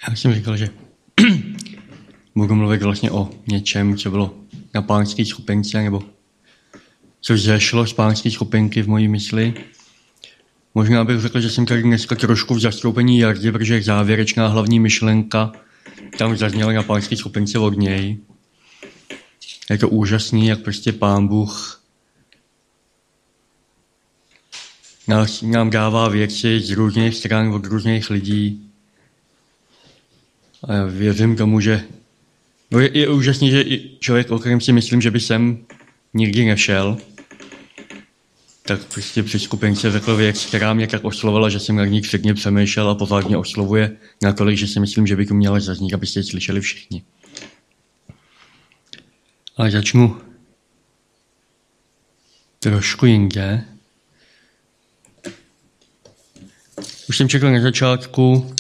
Já jsem říkal, že budu mluvit vlastně o něčem, co bylo na pánské skupince, nebo co zešlo z pánské skupinky v mojí mysli. Možná bych řekl, že jsem tady dneska trošku v zastoupení Jardy, protože závěrečná hlavní myšlenka tam zazněla na pánské skupince od něj. Je to úžasný, jak prostě Pán Bůh nám dává věci z různých stran od různých lidí. A já věřím tomu, že je úžasný, že i člověk, o kterém si myslím, že by sem nikdy nešel, tak prostě při skupince řekl věc, která mě tak oslovila, že jsem na ní předně přemýšlel a pořádně oslovuje natolik, že si myslím, že by to měla zaznít, abyste ji slyšeli všichni. Ale začnu trošku jinde. Už jsem čekal na začátku,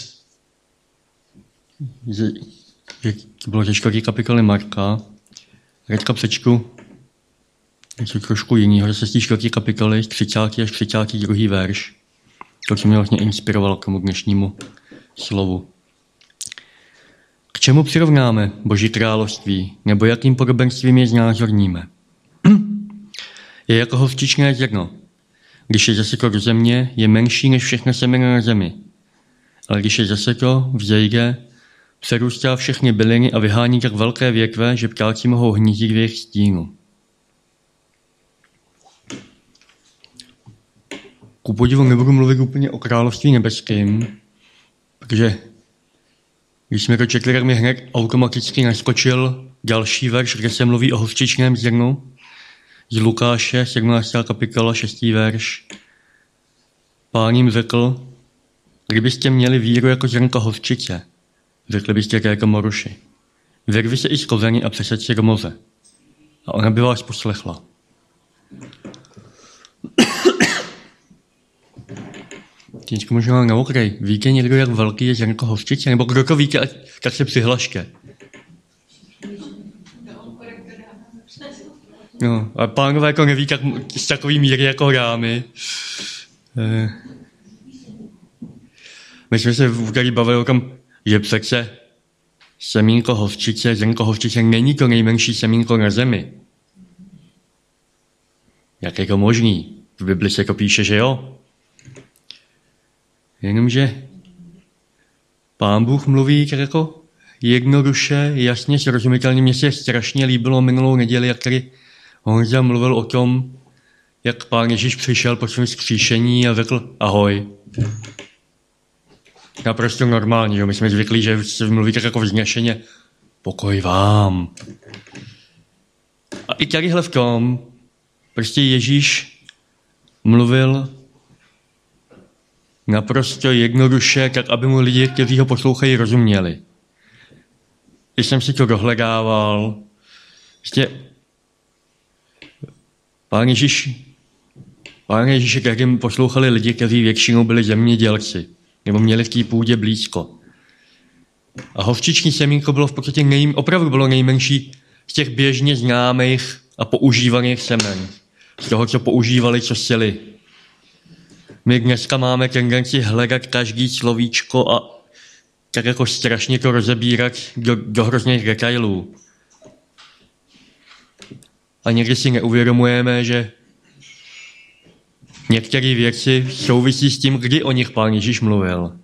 že to bylo ze 4. kapitoly Marka. Teďka přečtu něco trošku jinýho, zase z té 4. kapitoly, 30. až 32. verš. To, co mě vlastně inspirovalo k tomu dnešnímu slovu. K čemu přirovnáme Boží království, nebo jakým podobenstvím je znázorníme? Je jako hořčičné zrno. Když je zaseklo do země, je menší než všechno semeno na zemi. Ale když je zaseklo, vzejde, přerůstá všechny byliny a vyhání tak velké větve, že ptáci mohou hnízdit v jejich stínu. Ku podivu nebudu mluvit úplně o království nebeským, protože když jsme to četli, tak mi hned automaticky naskočil další verš, kde se mluví o hořčičném zrnu, z Lukáše, 17. kapitola, 6. verš. Pán jim řekl, kdybyste měli víru jako zrnko hořčice, řekli byste této moruši. Vyrvi se i z koření a přesaď se do moře. A ona by vás poslechla. Teďko možná na okraj. Víte někdo, jak velký je zrnko hořčice? Nebo kdo to víte, tak se přihlašte. No, a pánové to neví, jak z takový míry jako dámy. My jsme se v úterý bavili o tom, že přece semínko hořčice, zrnko hořčice není to nejmenší semínko na zemi. Jak je to možný? V Bibli se to píše, že jo? Jenomže Pán Bůh mluví tak jako jednoduše, jasně, srozumitelně. Mně se strašně líbilo minulou neděli, jak tady Honza mluvil o tom, jak Pán Ježíš přišel po svém vzkříšení a řekl ahoj. Naprosto normálně, že my jsme zvyklí, že se mluví tak jako vznešeně pokoj vám. A i tadyhle v tom prostě Ježíš mluvil naprosto jednoduše, tak aby mu lidi, kteří ho poslouchají, rozuměli. Když jsem si to dohledával, prostě Pán Ježíš, kterým poslouchali lidi, kteří většinou byli zemědělci, nebo měli v té půdě blízko. A hořčiční semínko bylo v podstatě opravdu bylo nejmenší z těch běžně známých a používaných semen. Z toho, co používali, co sili. My dneska máme tendenci hledat každý slovíčko a tak jako strašně to rozebírat do hrozných detailů. A někdy si neuvědomujeme, že některé věci souvisí s tím, kdy o nich Pán Ježíš mluvil.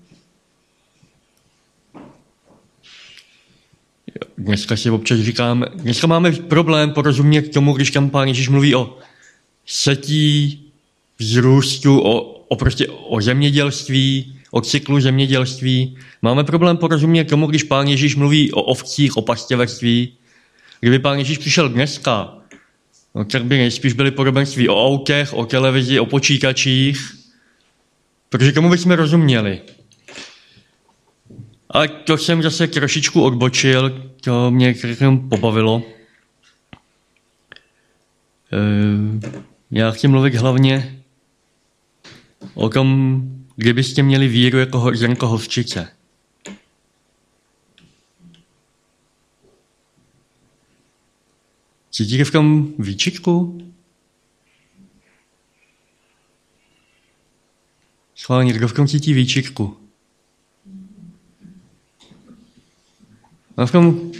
Dneska si občas říkáme, dneska máme problém porozumět tomu, když tam Pán Ježíš mluví o setí, vzrůstu, o zemědělství, o cyklu zemědělství. Máme problém porozumět tomu, když Pán Ježíš mluví o ovcích, o pastevectví. Kdyby Pán Ježíš přišel dneska, no, tak by nejspíš byly podobenství o autech, o televizi, o počítačích, protože tomu bychom rozuměli. Ale to jsem zase trošičku odbočil, to mě pobavilo. Já chci mluvit hlavně o tom, kdybyste měli víru jako zrnko hořčice. Cítíte v tom výčitku? Schválně, kdo v tom cítí výčitku? A v tom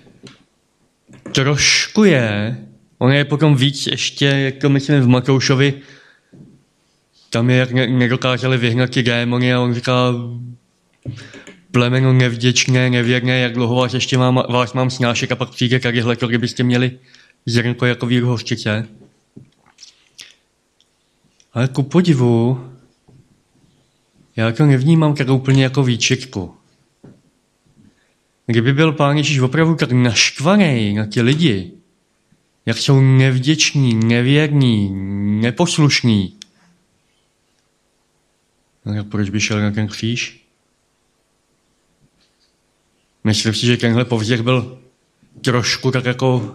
trošku je, on je potom víc ještě, jako myslím v Matoušovi, tam je, jak nedokázali vyhnat ty démony a on říká, plemeno nevděčné, nevěrné, jak dlouho vás ještě vás mám snášet a pak přijde tadyhle, to kdybyste měli zrnko jako víru hořčice. Ale ku podivu, já to nevnímám tak úplně jako výčitku. Kdyby byl Pán Ježíš opravdu tak naštvaný na ty lidi, jak jsou nevděční, nevěrní, neposlušní, tak proč by šel na ten kříž? Myslím si, že tenhle povzdech byl trošku tak jako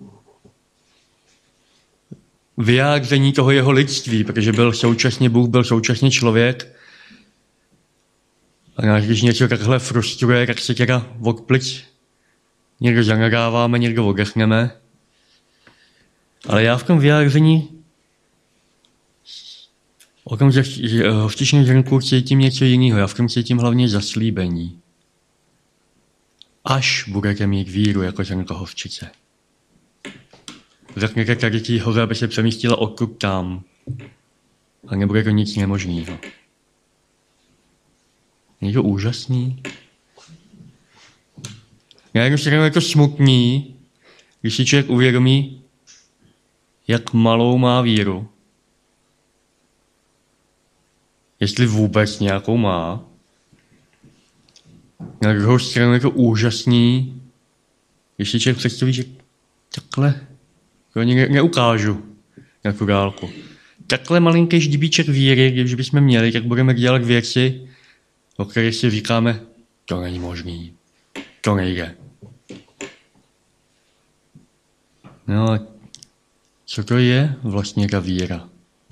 vyjádření toho jeho lidství, protože byl současně Bůh, byl současně člověk. A nás, když něco takhle frustruje, tak se teda od plic někdo zanadáváme, někdo odechneme. Ale já v tom vyjádření o tom hořčičném zrnku cítím něco jiného. Já v tom cítím hlavně zaslíbení. Až budete mít víru jako zrnko hořčice. Řekněte tady tý hoře, aby se přemístila odkud tam. A nebude to nic nemožného. Je to úžasný. Já jednou stranu je to smutný, když si člověk uvědomí, jak malou má víru. Jestli vůbec nějakou má. Na druhou stranu je to úžasný, když si člověk představí, že takhle to ani neukážu na tu dálku. Takhle malinký ždibíček víry, když bychom měli, tak budeme dělat věci, o kterých si říkáme, to není možný, to nejde. No a co to je vlastně ta víra?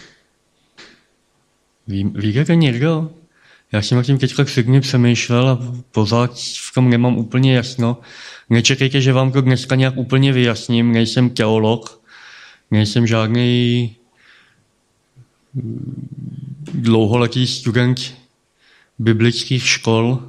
Víte to někdo? Já jsem o tím teďka klidně přemýšlel a pořád v tom nemám úplně jasno. Nečekejte, že vám to dneska nějak úplně vyjasním. Nejsem teolog, nejsem žádný dlouholetý student biblických škol.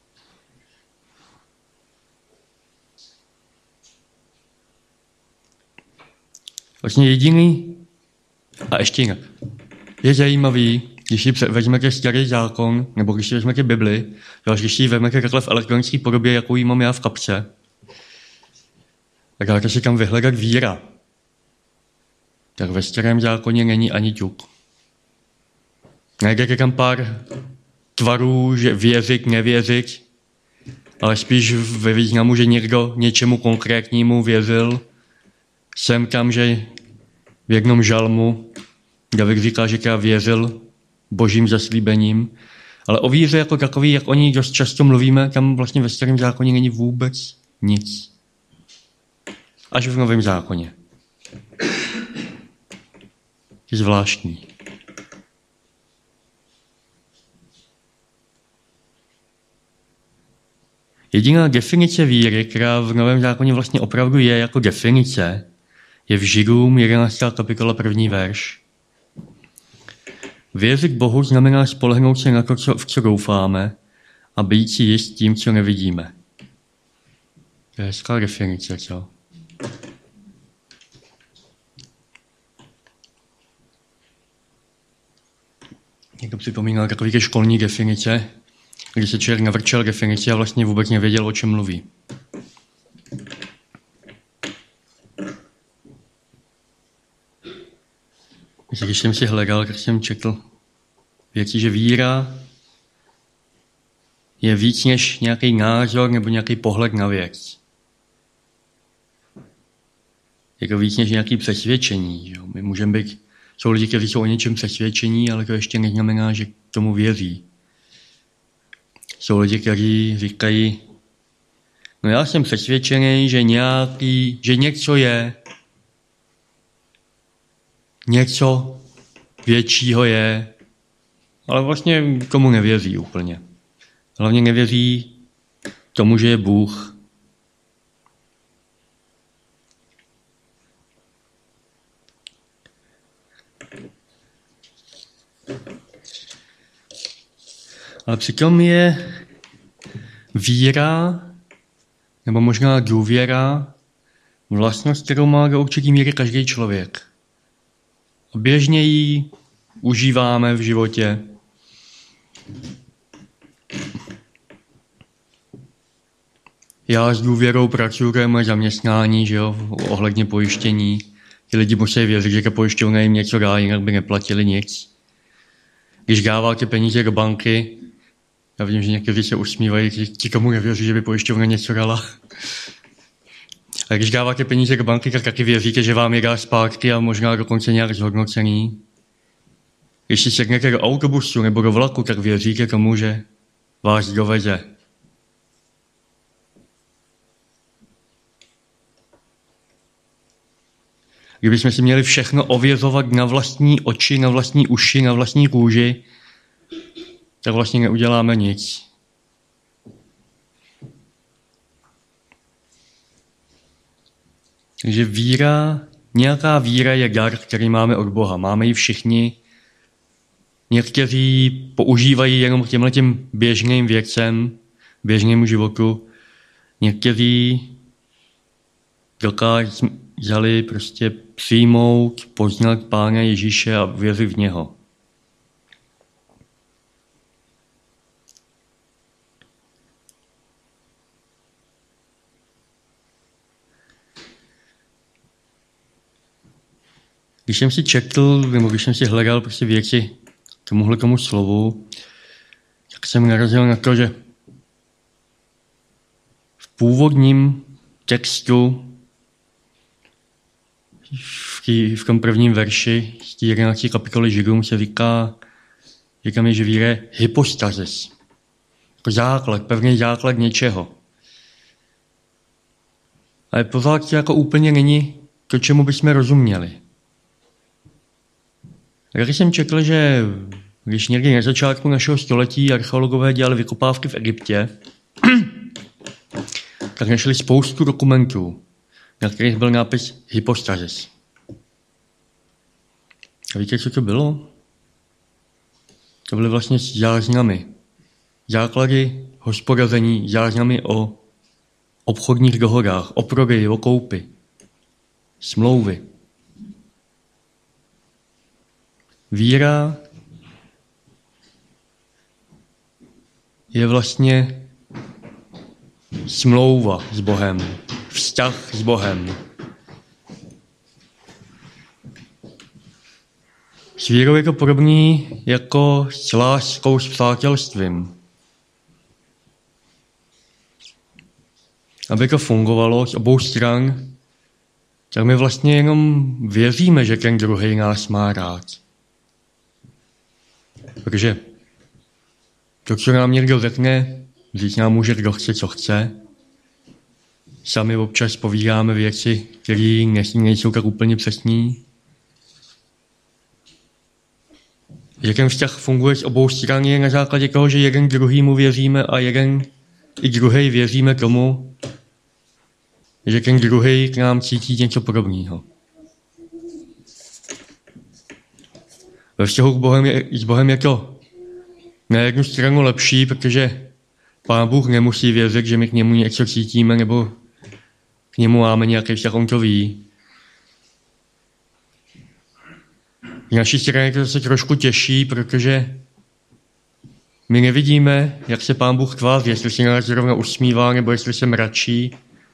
Vlastně jediný, a ještě jinak, je zajímavý, když si vezmete starý zákon, nebo když si vezmete Bibli, když si ji vezmete takhle v elektronické podobě, jakou ji mám já v kapse, tak dáte si tam vyhledat víra. Tak ve starém zákoně není ani ťuk. Najdete tam pár tvarů, že věřit, nevěřit, ale spíš ve významu, že někdo něčemu konkrétnímu věřil. Jsem tam, že v jednom žalmu David říká, že věřil božím zaslíbením, ale o víře jako takový, jak o ní dost často mluvíme, tam vlastně ve starém zákoně není vůbec nic. Až v novém zákoně. Je zvláštní. Jediná definice víry, která v Novém zákoně vlastně opravdu je jako definice, je v Židům 11. kapitola 1. verš. Věřit Bohu znamená spolehnout se na to, v co doufáme, a být si jist tím, co nevidíme. To je hezká definice, co? Někdo připomínal takový ke školní definice, kdy se člověk navrčel definici a vlastně vůbec nevěděl, o čem mluví. Když jsem si hledal, tak jsem četl věci, že víra je víc než nějaký názor nebo nějaký pohled na věc. Je to víc než nějaké přesvědčení. Jo? My můžeme být, jsou lidi, kteří jsou o něčem přesvědčení, ale to ještě neznamená, že tomu věří. Jsou lidi, kteří říkají, no já jsem přesvědčený, že něco je, něco většího je, ale vlastně tomu nevěří úplně. Hlavně nevěří tomu, že je Bůh. Ale přitom je víra nebo možná důvěra, vlastnost, kterou má do určitý míry každý člověk. A běžně ji užíváme v životě. Já s důvěrou pracuji v moje zaměstnání, že jo, ohledně pojištění. Ti lidi musí věřit, že ta pojišťovna jim něco dá, jinak by neplatili nic. Když dáváte peníze do banky, já vidím, že někteří se usmívají, ti komu nevěří, že by pojišťovna něco dala. A když dáváte peníze do banky, tak taky věříte, že vám je dá zpátky a možná dokonce nějak zhodnocený. Když si sednete do autobusu nebo do vlaku, tak věříte tomu, že vás doveze. Kdybychom si měli všechno ověřovat na vlastní oči, na vlastní uši, na vlastní kůži, tak vlastně neuděláme nic. Takže nějaká víra je dar, který máme od Boha. Máme ji všichni. Někteří používají jenom k těmhletěm běžným věcem, běžnému životu. Někteří dokázali prostě přijmout, poznat Pána Ježíše a věřit v něho. Když jsem si četl, nebo když jsem si hledal prostě věci k tomu slovu, tak jsem narazil na to, že v původním textu v tom prvním verši z 11. kapitoly Židům se říká, že víra je hypostazis. Jako základ, pevný základ něčeho. Ale pořád to jako úplně není to, čemu bychom rozuměli. Když jsem četl, že když někdy na začátku našeho století archeologové dělali vykopávky v Egyptě, tak našli spoustu dokumentů, na kterých byl nápis hypostazis. A víte, co to bylo? To byly vlastně záznamy. Základy hospodaření, záznamy o obchodních dohodách, o prodeji, o koupi, smlouvy. Víra je vlastně smlouva s Bohem, vztah s Bohem. S vírou je to podobný jako s láskou, s přátelstvím. Aby to fungovalo z obou stran, tak my vlastně jenom věříme, že ten druhý nás má rád. Protože to, co nám někdo řekne, říct nám může, kdo chce, co chce. Sami občas povídáme věci, které nejsou tak úplně přesní. Že ten vztah funguje z obou stran je na základě toho, že jeden druhýmu věříme a jeden i druhý věříme tomu, že ten druhý k nám cítí něco podobného. Ve vztahu s Bohem je to na jednu stranu lepší, protože Pán Bůh nemusí věřit, že my k němu něco cítíme nebo k němu máme nějaký vztah, on to ví. V naší straně to se trošku těší, protože my nevidíme, jak se Pán Bůh tváří, jestli se nás zrovna usmívá, nebo jestli se mračí.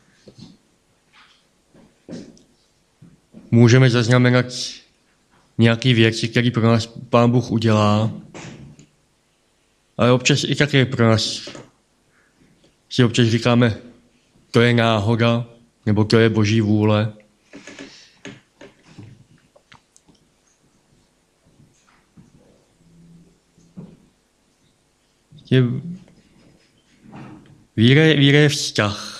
Můžeme zaznamenat nějaké věci, které pro nás Pán Bůh udělá, ale občas i taky pro nás si občas říkáme, to je náhoda, nebo to je Boží vůle. Víra je vztah.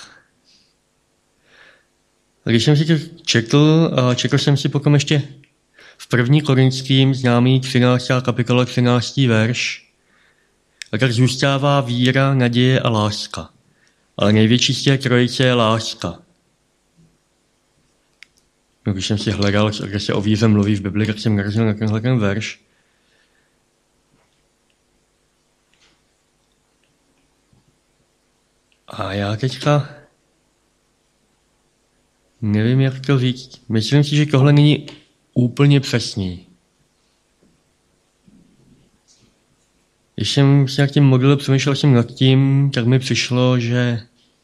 A když jsem si to četl jsem si potom ještě v 1. Korinským známý 13. kapitola 13. verš, a tak zůstává víra, naděje a láska. Ale největší z té trojice je láska. No, když jsem si hledal, kde se o víře mluví v Bibli, tak jsem narazil na tenhle ten verš. A já teďka nevím, jak to říct. Myslím si, že tohle není úplně přesný. Když jsem si nad tím modlil, přemýšlel jsem nad tím, tak mi přišlo, že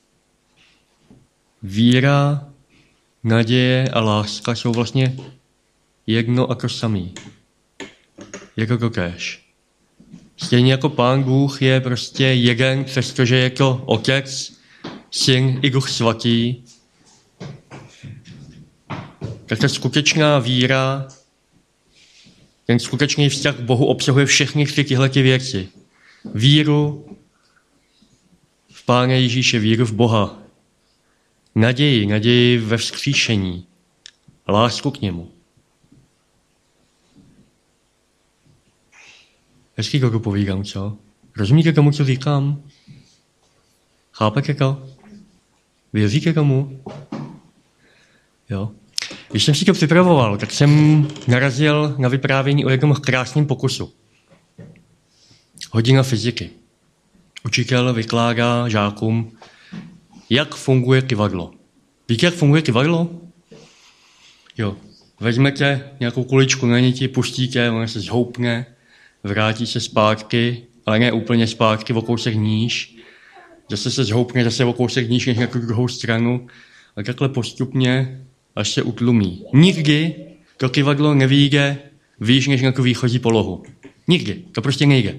víra, naděje a láska jsou vlastně jedno a to samý. Jako totéž. Stejně jako Pán Bůh je prostě jeden, přestože je to Otec, Syn i Duch Svatý, tak ta skutečná víra, ten skutečný vztah k Bohu obsahuje všechny tyhle věci. Víru v Pána Ježíše, víru v Boha. Naději ve vzkříšení. Lásku k němu. Hezký to povídám, co? Rozumíte tomu, co říkám? Chápete to? Věříte tomu? Jo. Když jsem si to připravoval, tak jsem narazil na vyprávění o jednom krásném pokusu. Hodina fyziky. Učitel vykládá žákům, jak funguje kyvadlo. Víte, jak funguje kyvadlo? Jo. Vezmete nějakou kuličku na niti, pustíte, ona se zhoupne, vrátí se zpátky, ale ne úplně zpátky, o kousek níž. Zase se zhoupne, zase o kousek níž, než na tu druhou stranu. A takhle postupně, až se utlumí. Nikdy to kyvadlo nevyjde výš než na tu výchozí polohu. Nikdy. To prostě nejde.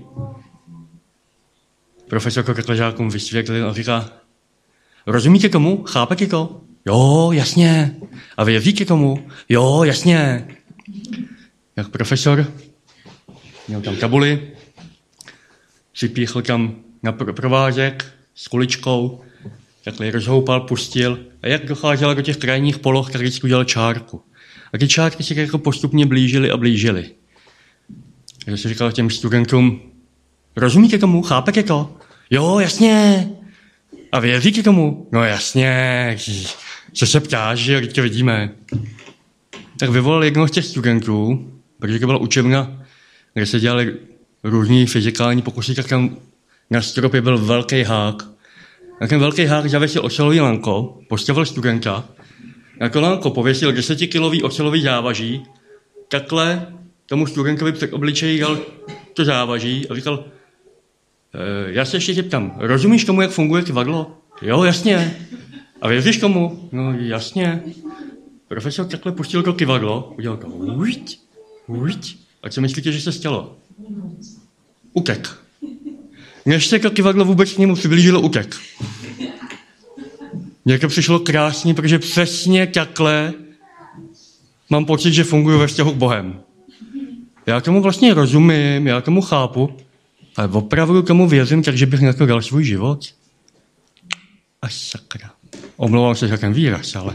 Profesor to takhle žákům vysvětlil a říká, rozumíte tomu? Chápete to? Jo, jasně. A vy věříte tomu? Jo, jasně. Jak profesor měl tam tabuli, připíchl tam na provázek s kuličkou, takhle ji rozhoupal, pustil a jak docházela do těch krajních poloh, tak vždycky udělal čárku. A ty čárky se jako postupně blížily a blížily. Takže se říkal těm studentům, rozumíte tomu? Chápete to? Jo, jasně. A vy věříte tomu? No jasně. Co se ptáš, že to vidíme. Tak vyvolal jednoho z těch studentů, protože to byla učebna, kde se dělali různý fyzikální pokusy, tak tam na stropě byl velký hák. Na ten velký hák zavěsil ocelový lanko, postavil studenta, na to lanko pověsil 10kilový ocelový závaží, takhle tomu studentovi před obličejí dal to závaží a říkal, já se ještě zeptám, rozumíš tomu, jak funguje kyvadlo? Jo, jasně. A věříš tomu? No, jasně. Profesor takhle pustil to kyvadlo, udělal to uiť. A co myslíte, že se stalo? Utek. Než se to kyvadlo vůbec k němu přiblížilo, utek. Mně to přišlo krásně, protože přesně takhle mám pocit, že funguji ve vztahu k Bohem. Já tomu vlastně rozumím, já tomu chápu, ale opravdu tomu věřím, takže bych na to dal svůj život. Až sakra. Omlouvám se za ten výraz, ale...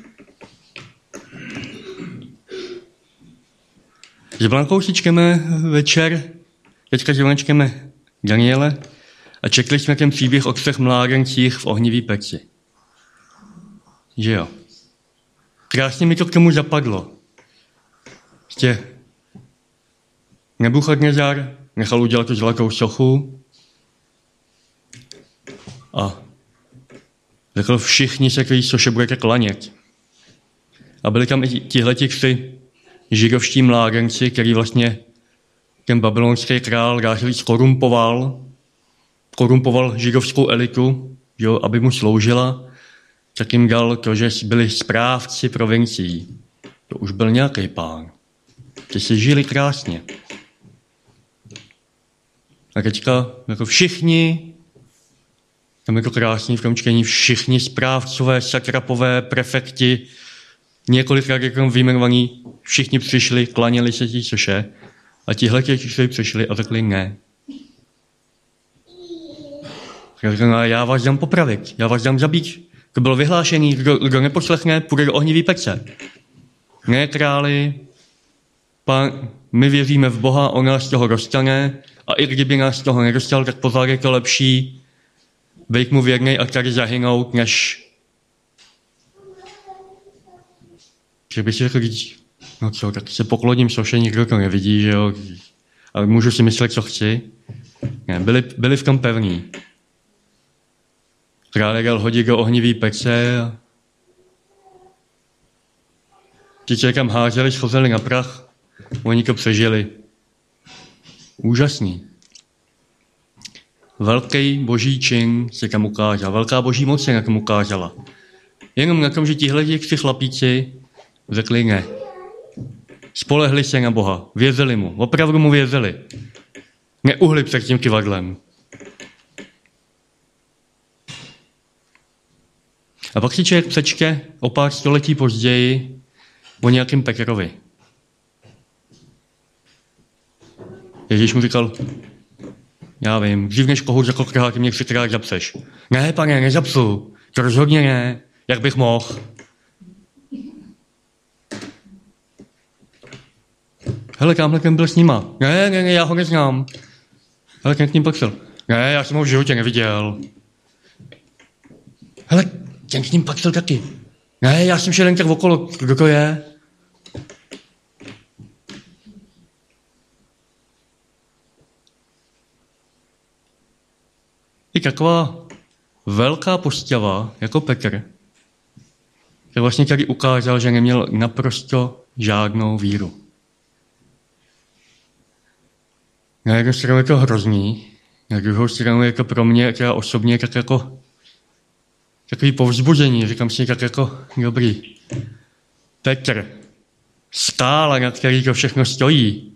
S Blankou si čteme večer, teďka zrovna čteme Daniele a četli jsme ten příběh o 3 mládencích v ohnivý peci. Že jo. Krásně mi to k tomu zapadlo. Prostě Nebuchadnezzar nechal udělat tu zlatou sochu a řekl, všichni se k té soše budete klanět. A byli tam i tihleti 3 židovští mládenci, který vlastně ten babylonský král rážilíc korumpoval židovskou elitu, jo, aby mu sloužila, tak jim dal to, že byli správci provincií. To už byl nějaký pán. Ty si žili krásně. A teďka jako všichni, tam jako krásný v tom čtení, všichni správcové, satrapové, prefekti, několikrát jako vyjmenovaní, všichni přišli, klaněli se tí soše a tihle přišli a řekli ne. Já vás dám popravit, já vás dám zabít. To bylo vyhlášený, kdo neposlechne, půjde do ohnivý pece. Ne, králi, my věříme v Boha, on nás z toho dostane a i kdyby nás z toho nedostal, tak pořád je to lepší být mu věrnej a tady zahynout, než že by si řekl, no co, tak se pokloním soše, nikdo to nevidí, že jo, ale můžu si myslet, co chci. Ne, byli v tom pevní. Král dal hodit do ohnivý pece Ti někam házeli, schozeli na prach, oni to přežili. Úžasný. Velký boží čin se tam ukázal, velká boží moc se na tom ukázala. Jenom na tom, že tihle tři chlapíci řekli ne. Spolehli se na Boha, věřili mu, opravdu mu věřili. Neuhli před tím kyvadlem. A pak si člověk přečte o pár století později o nějakém Petrovi. Ježíš mu říkal, já vím, dřív než kohout řekl krát, ty mě 3krát zapřeš. Ne, pane, nezapsu, to rozhodně ne, jak bych mohl. Hele, tamhle ten byl s nima. Ne, já ho neznám. Hele, ten k ním pak šel. Ne, já jsem ho v životě neviděl. Hele, ten k ním pak šel taky. Ne, já jsem šel jen tak okolo. Kdo to je? I taková velká postava, jako Petr, který vlastně tady ukázal, že neměl naprosto žádnou víru. Na jednu stranu je to hrozný, na druhou stranu je to pro mě teda osobně tak jako takový povzbuzení. Říkám si tak jako dobrý. Petr, skála, na který to všechno stojí.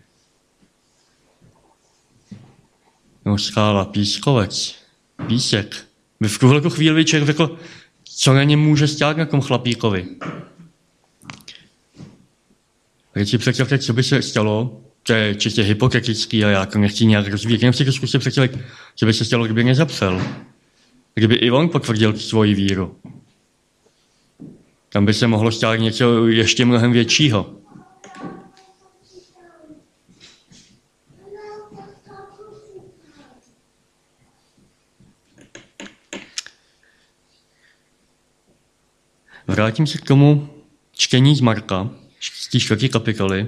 No skála, pískovec, písek. By v tuhle chvíli člověk řekl, co na něm může stát na tom chlapíkovi. A teď si představte, co by se stalo, to je čistě hypotetický a já to nechci nějak rozvíjet. Jenom si to zkusit představit, co by se stalo, kdyby nezapsal. Kdyby i on potvrdil svoji víru. Tam by se mohlo stát něco ještě mnohem většího. Vrátím se k tomu čtení z Marka, z té 4. kapitoly.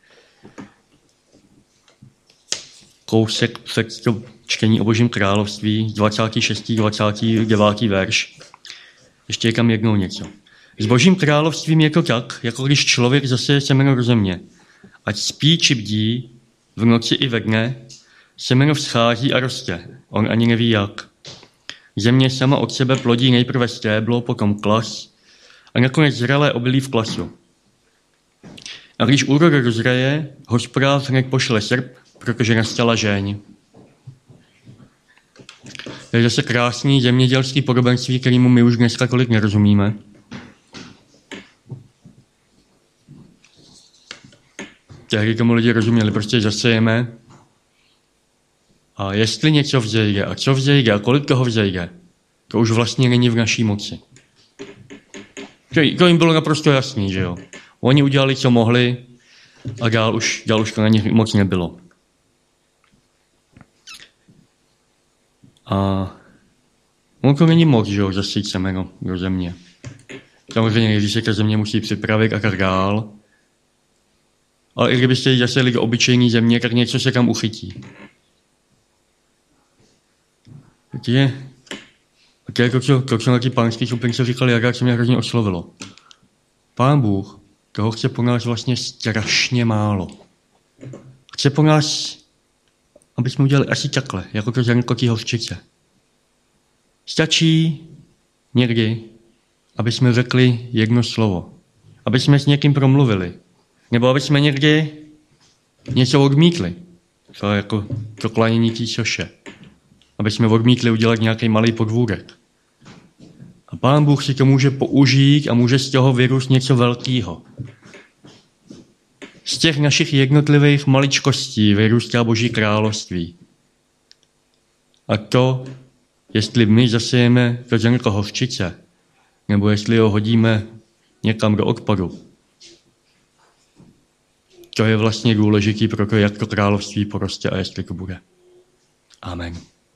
Kousek před to čtení o Božím království, 26. 29. verš. Ještě je tam jednou něco. S Božím královstvím je to tak, jako když člověk zaseje semeno do země. Ať spí či bdí, v noci i ve dne, semeno vzchází a roste. On ani neví jak. Země sama od sebe plodí nejprve stéblo, potom klas a nakonec zralé obilí v klasu. A když úroda dozraje, hospodář hned pošle srp, protože nastala žeň. To je zase krásný zemědělský podobenství, kterému my už dneska tolik nerozumíme. Tehdy tomu lidi rozuměli, prostě zasejeme a jestli něco vzejde a co vzejde a kolik toho vzejde, to už vlastně není v naší moci. To jim bylo naprosto jasný, že jo. Oni udělali, co mohli a dál už to na nich moc nebylo. A on to není moc, že jo, zasít semeno do země. Samozřejmě, když se ta země musí připravit a tak dál. Ale i kdybyste ji zaseli do obyčejné země, tak něco se tam uchytí. To je to, co na ty pánský skupince říkali, jak se mě hrozně oslovilo. Pán Bůh toho chce po nás vlastně strašně málo. Chce po nás, aby jsme udělali asi takhle, jako to zrnko té hořčice. Stačí někdy, aby jsme řekli jedno slovo. Aby jsme s někým promluvili. Nebo aby jsme někdy něco odmítli. To je jako to klanění té soše. Aby jsme odmítli udělat nějaký malý podvůrek. A Pán Bůh si to může použít a může z toho vyrůst něco velkého. Z těch našich jednotlivých maličkostí vyrůstá Boží království. A to, jestli my zasejeme to zrnko hořčice, nebo jestli ho hodíme někam do odpadu, to je vlastně důležitý pro to, jak to království poroste a jestli to bude. Amen.